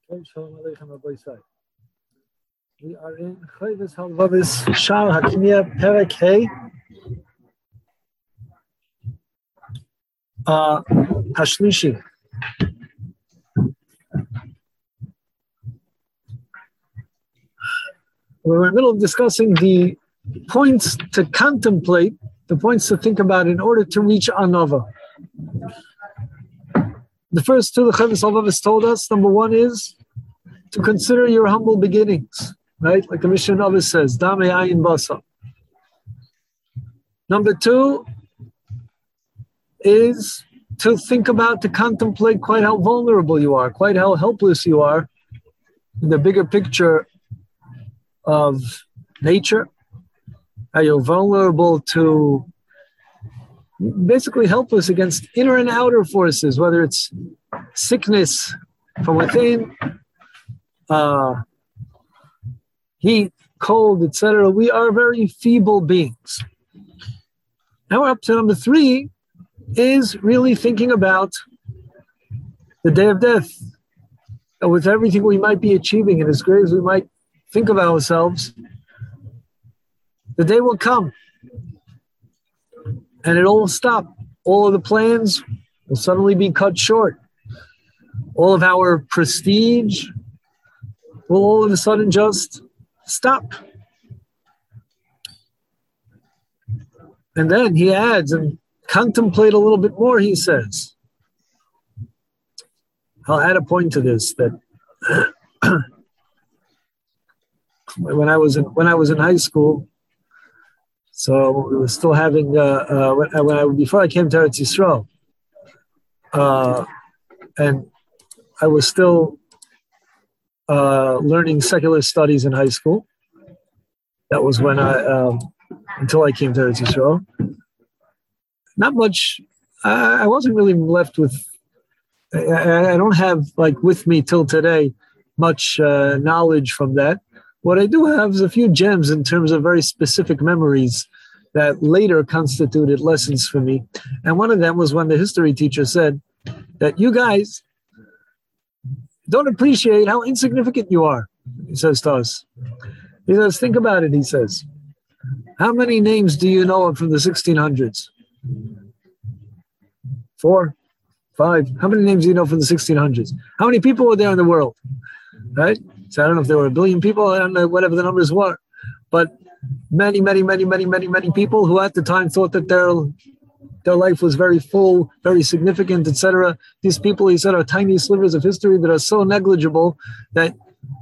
Shalom Aleichem Rabbi Isai. We are in Chayvus Halvavis Shar Hakimia Perek Hey Hashlishi. We're in the middle of discussing the points to contemplate, the points to think about in order to reach Anava. The first two the Chayvus Halvavis told us, number one is to consider your humble beginnings, right? Like the Mishnah Navis says, Dame Ayin Basa. Number two is to think about, to contemplate quite how vulnerable you are, quite how helpless you are in the bigger picture of nature, how you're vulnerable to, basically helpless against inner and outer forces, whether it's sickness from within, heat, cold, etc. We are very feeble beings. Now we're up to number three, is really thinking about the day of death. And with everything we might be achieving, and as great as we might think of ourselves, the day will come and it all will stop. All of the plans will suddenly be cut short. All of our prestige will all of a sudden just stop. And then he adds, and contemplate a little bit more, he says. I'll add a point to this, that when I was in high school, so we were still having before I came to Eretz Yisrael, and I was still learning secular studies in high school. That was when until I came to Eretz Yisrael. Not much. I wasn't really left with. I don't have with me till today much knowledge from that. What I do have is a few gems in terms of very specific memories that later constituted lessons for me. And one of them was when the history teacher said that you guys don't appreciate how insignificant you are, he says to us. He says, think about it, he says. How many names do you know from the 1600s? 4, 5. How many names do you know from the 1600s? How many people were there in the world? Right? So I don't know if there were 1 billion people, I don't know, whatever the numbers were. But many, many, many, many, many, many people who at the time thought that their life was very full, very significant, etc. These people, he said, are tiny slivers of history that are so negligible that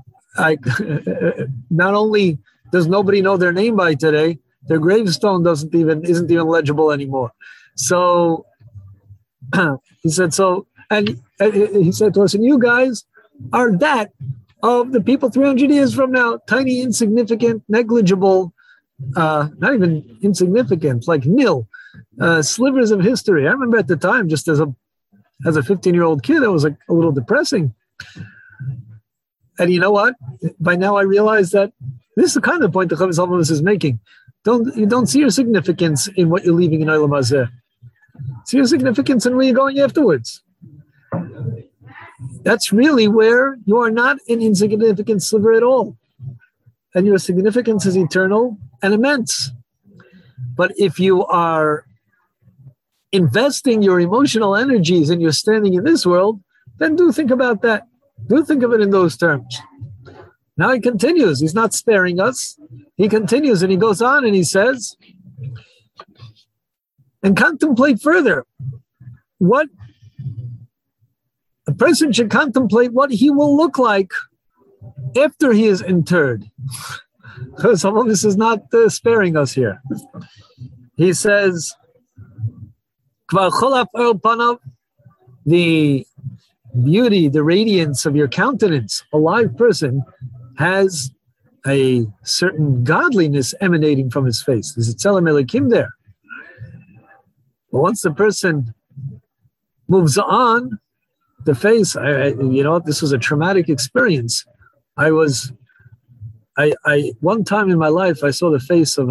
not only does nobody know their name by today, their gravestone isn't even legible anymore. So he said, and he said to us, and you guys are that of the people 300 years from now, tiny, insignificant, negligible, not even insignificant, like nil, slivers of history. I remember at the time, just as a 15-year-old kid, it was a little depressing. And you know what? By now I realize that this is the kind of point the Chayvus Halvavis is making. You don't see your significance in what you're leaving in Olam Hazeh. See your significance in where you're going afterwards. That's really where you are not an insignificant sliver at all. And your significance is eternal and immense. But if you are investing your emotional energies and you're standing in this world, then do think about that. Do think of it in those terms. Now he continues. He's not sparing us. He continues and he goes on and he says, and contemplate further. What a person should contemplate what he will look like after he is interred. Some of this is not sparing us here. He says, the beauty, the radiance of your countenance, a live person has a certain godliness emanating from his face. There's a tzelem Elokim there. But once the person moves on, the face, this was a traumatic experience. One time in my life, I saw the face of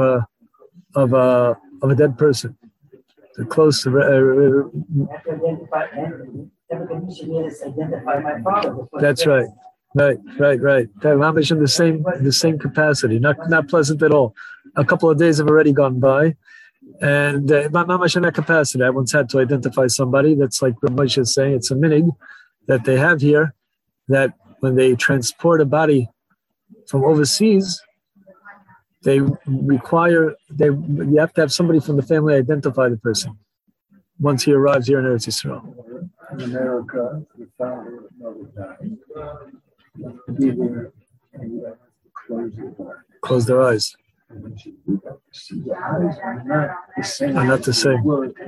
a dead person. The close. That's right. Right. Mamish in the same capacity, not pleasant at all. A couple of days have already gone by, and Mamish in that capacity. I once had to identify somebody that's like Ramesh is saying. It's a minig that they have here, that when they transport a body from overseas, you have to have somebody from the family identify the person once he arrives here in Eretz Yisrael. In America, the founder of Notre Dame, be there and you have to close their eyes. And when you do that, you see the eyes are not the same. Are not the same.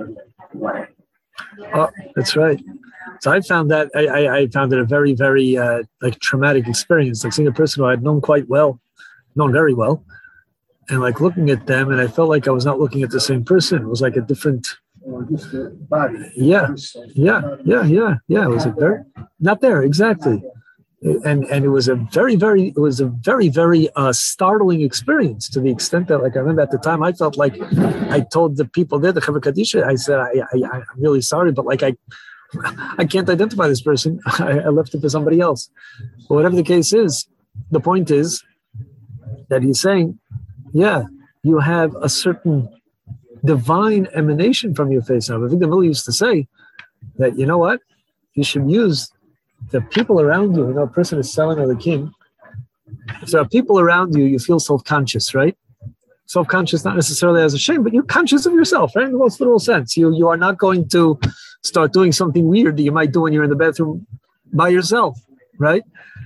Oh, that's right. So I found that I found it a very, very like traumatic experience. Like seeing a person who I had known very well, and like looking at them, and I felt like I was not looking at the same person. It was like a different. Just the body. Yeah. It was a very not there exactly, and it was a very, very startling experience to the extent that like I remember at the time I felt like I told the people there, the Chevra Kadisha, I said I'm really sorry, but like I can't identify this person. I left it for somebody else. But whatever the case is, the point is that he's saying, yeah, you have a certain divine emanation from your face. Now, I think the Miller used to say that, you know what? You should use the people around you. You know, a person is selling or the king. If there are people around you, you feel self-conscious, right? Self-conscious, not necessarily as a shame, but you're conscious of yourself, right? In the most literal sense. You are not going to start doing something weird that you might do when you're in the bathroom by yourself, right?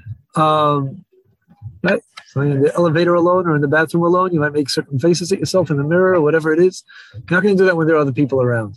Right? So in the elevator alone or in the bathroom alone, you might make certain faces at yourself in the mirror or whatever it is. You're not going to do that when there are other people around.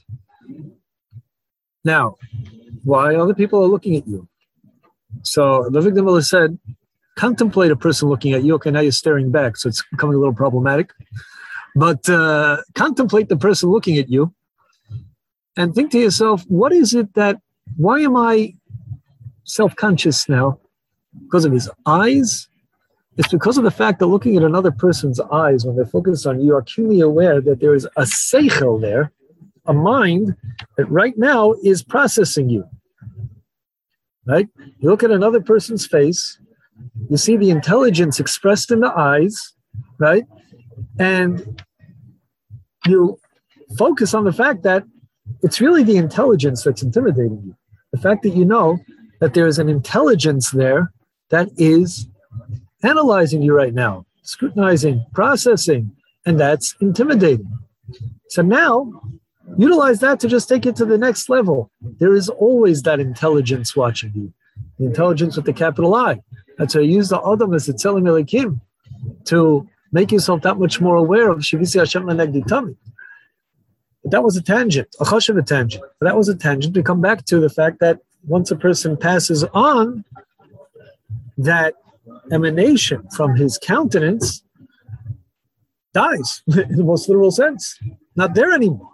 Now, why other people are looking at you? So the victim said, contemplate a person looking at you. Okay, now you're staring back, so it's becoming a little problematic. But contemplate the person looking at you and think to yourself, why am I self-conscious now? Because of his eyes? It's because of the fact that looking at another person's eyes, when they're focused on you, are keenly aware that there is a seichel there, a mind that right now is processing you. Right? You look at another person's face, you see the intelligence expressed in the eyes, right? And you focus on the fact that it's really the intelligence that's intimidating you. The fact that you know that there is an intelligence there that is analyzing you right now, scrutinizing, processing, and that's intimidating. So now, utilize that to just take it to the next level. There is always that intelligence watching you, the intelligence with the capital I. That's why I use the Adam as the Tzelem Elikim to make yourself that much more aware of Shivisi Hashem Lanegdi Tami. But that was a tangent, a chashuv tangent. But that was a tangent to come back to the fact that once a person passes on, that emanation from his countenance dies in the most literal sense. Not there anymore.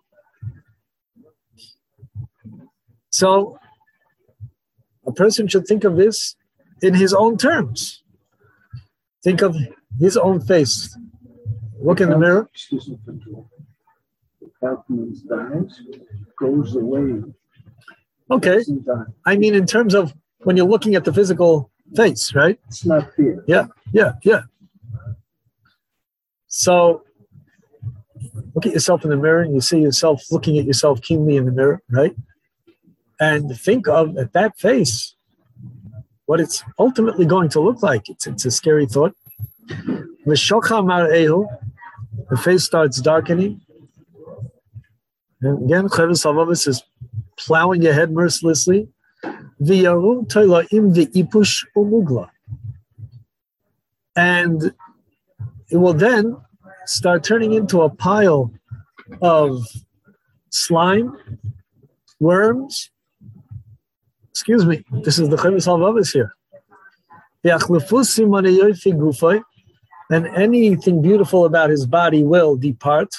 So a person should think of this in his own terms. Think of his own face. Look in the mirror. The countenance dies, goes away. Okay. I mean, in terms of when you're looking at the physical face, right? It's not there. Yeah. So look at yourself in the mirror and you see yourself looking at yourself keenly in the mirror, right? And think of at that face what it's ultimately going to look like. It's a scary thought. The face starts darkening. And again, Chavis Havavis is plowing your head mercilessly. And it will then start turning into a pile of slime, worms. Excuse me, this is the Chavis Havavis here. And anything beautiful about his body will depart.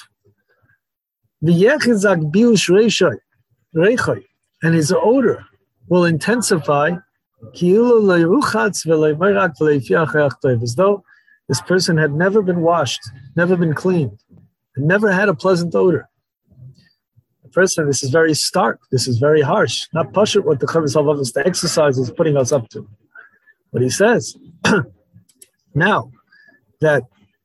And his odor will intensify, as though this person had never been washed, never been cleaned, and never had a pleasant odor. The person, this is very stark, this is very harsh, not pashut what the Chavis Havavis, the exercise is putting us up to. But he says, now that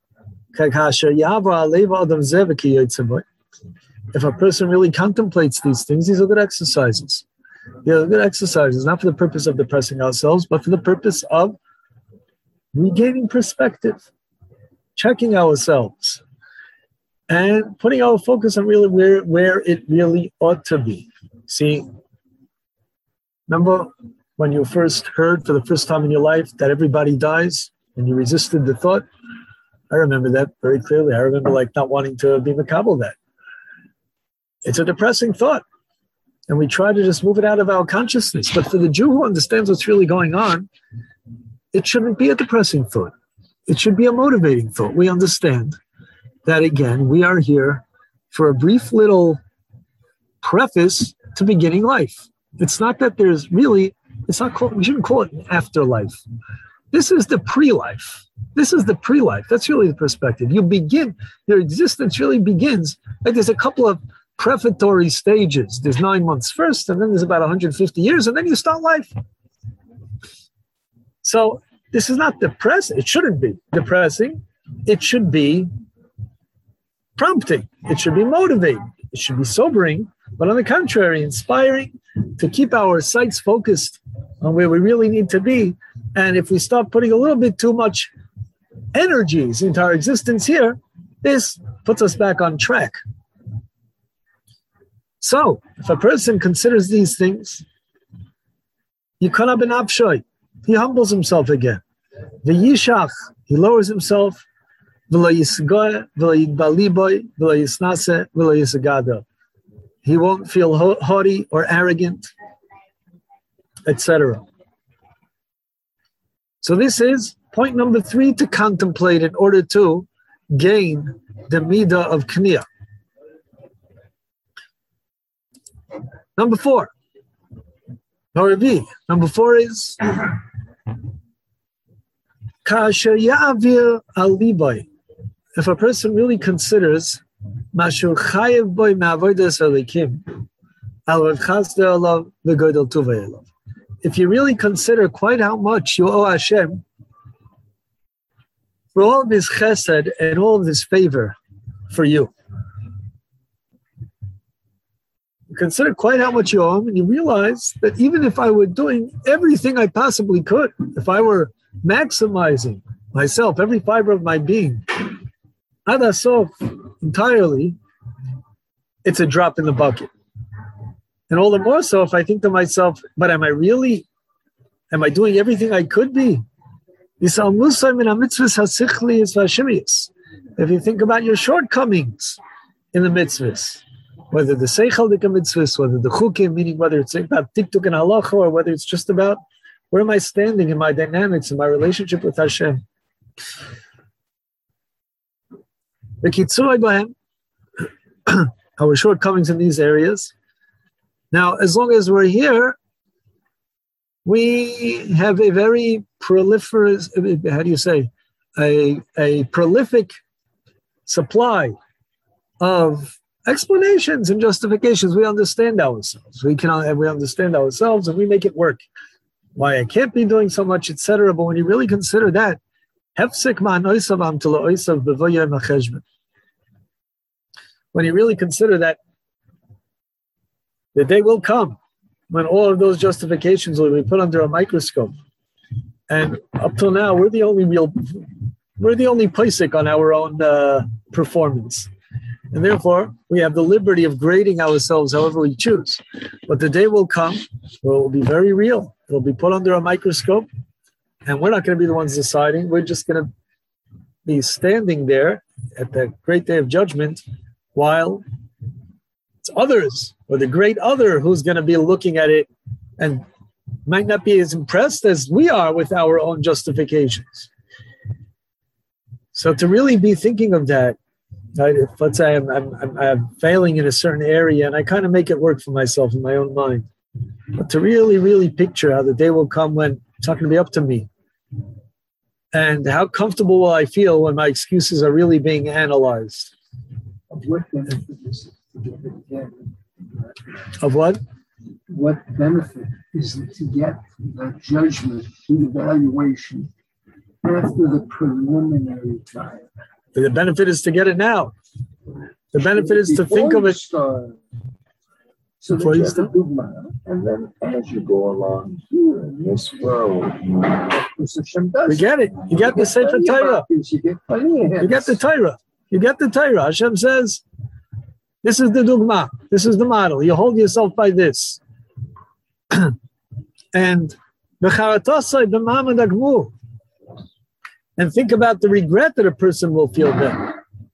if a person really contemplates these things, these are good exercises. These are good exercises, not for the purpose of depressing ourselves, but for the purpose of regaining perspective, checking ourselves, and putting our focus on really where it really ought to be. See, remember when you first heard for the first time in your life that everybody dies and you resisted the thought? I remember that very clearly. I remember not wanting to be makabel that. It's a depressing thought. And we try to just move it out of our consciousness. But for the Jew who understands what's really going on, it shouldn't be a depressing thought. It should be a motivating thought. We understand that, again, we are here for a brief little preface to beginning life. It's not that there's really, we shouldn't call it an afterlife. This is the pre-life. This is the pre-life. That's really the perspective. You begin, your existence really begins, there's a couple of prefatory stages. There's 9 months first, and then there's about 150 years, and then you start life. So this is not depressing. It shouldn't be depressing. It should be prompting. It should be motivating. It should be sobering, but on the contrary, inspiring to keep our sights focused on where we really need to be. And if we start putting a little bit too much energies into our existence here, this puts us back on track. So, if a person considers these things, Yikana ben Abshoy, he humbles himself again. V'yishach, he lowers himself. V'lo yisgoy, v'lo yidbaliboy, v'lo yisnase, v'lo yisagado. He won't feel haughty or arrogant, etc. So this is point number 3 to contemplate in order to gain the midah of kniyah. Number 4. Number 4 is Kasher Ya'avir al-Liboy. If a person really considers Mashu Chayev Boy Ma'avodas Elikim Al-Rav Chasdei Olav V'Godel Tuvei Olav. If you really consider quite how much you owe Hashem for all of His chesed and all of His favor for you. You consider quite how much you owe Him, and you realize that even if I were doing everything I possibly could, if I were maximizing myself, every fiber of my being, Adasof entirely, it's a drop in the bucket. And all the more so if I think to myself, but am I doing everything I could be? If you think about your shortcomings in the mitzvahs, whether the seichel mitzvahs, whether the chukim, meaning whether it's about tiktuk and halacha, or whether it's just about where am I standing in my dynamics, in my relationship with Hashem. Our shortcomings in these areas. Now, as long as we're here, we have a very prolific supply of explanations and justifications. We understand ourselves. We understand ourselves, and we make it work. Why I can't be doing so much, etc. But when you really consider that, when you really consider that, the day will come when all of those justifications will be put under a microscope. And up till now, we're the only paisik on our own performance. And therefore, we have the liberty of grading ourselves however we choose. But the day will come where it will be very real. It will be put under a microscope. And we're not going to be the ones deciding. We're just going to be standing there at the great day of judgment while it's others, or the great other, who's going to be looking at it and might not be as impressed as we are with our own justifications. So to really be thinking of that, right, if let's say I'm failing in a certain area and I kind of make it work for myself in my own mind, but to really, really picture how the day will come when it's not going to be up to me. And how comfortable will I feel when my excuses are really being analyzed? Of what? what benefit is it to get that judgment, the evaluation, after the preliminary time? The benefit is to get it now. The benefit is to think of it. So that you have a dugma, and then as you go along here in this world, we get it. You get the Sefer Torah. You get the Torah. You get the Torah. Hashem says, this is the dugma. This is the model. You hold yourself by this. And think about the regret that a person will feel then.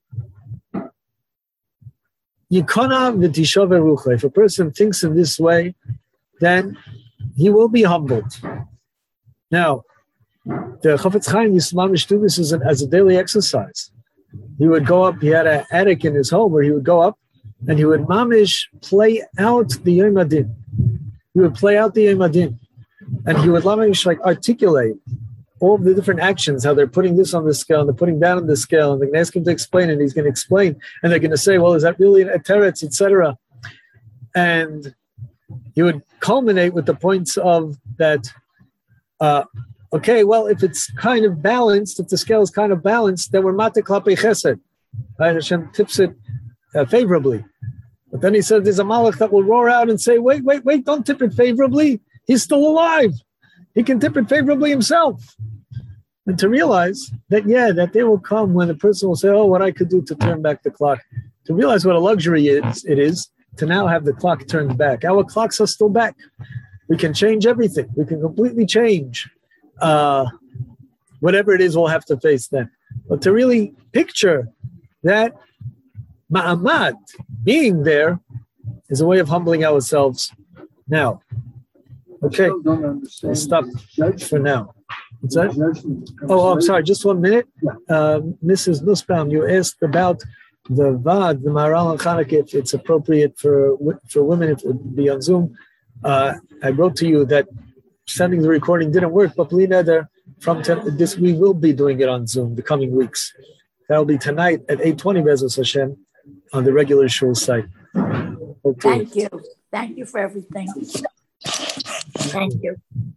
If a person thinks in this way, then he will be humbled. Now, the Chafetz Chaim used to do this as a daily exercise. He would go up, he had an attic in his home where he would go up and he would mamish play out the Yom Adin. He would play out the Yom Adin. And he would mamish articulate all the different actions, how they're putting this on the scale and they're putting that on the scale, and they're going to ask him to explain, and he's going to explain, and they're going to say, well, is that really a teretz, etc. And he would culminate with the points of that, okay, well, if it's kind of balanced, if the scale is kind of balanced, then we're mate klapei chesed. Right? Hashem tips it favorably. But then he said there's a malach that will roar out and say, wait, don't tip it favorably. He's still alive. He can tip it favorably himself. And to realize that, that day will come when the person will say, oh, what I could do to turn back the clock. To realize what a luxury it is to now have the clock turned back. Our clocks are still back. We can change everything. We can completely change whatever it is we'll have to face then. But to really picture that ma'amad being there is a way of humbling ourselves now. Okay, I'll stop for now. What's that? Oh, I'm sorry, just 1 minute. Mrs. Nussbaum, you asked about the VAD, the Maharal and Chanukah, if it's appropriate for women, if it would be on Zoom. I wrote to you that sending the recording didn't work, but bli neder, from this, we will be doing it on Zoom the coming weeks. That'll be tonight at 8:20 Bezos Hashem on the regular shul site. Okay. Thank you. Thank you for everything. Thank you.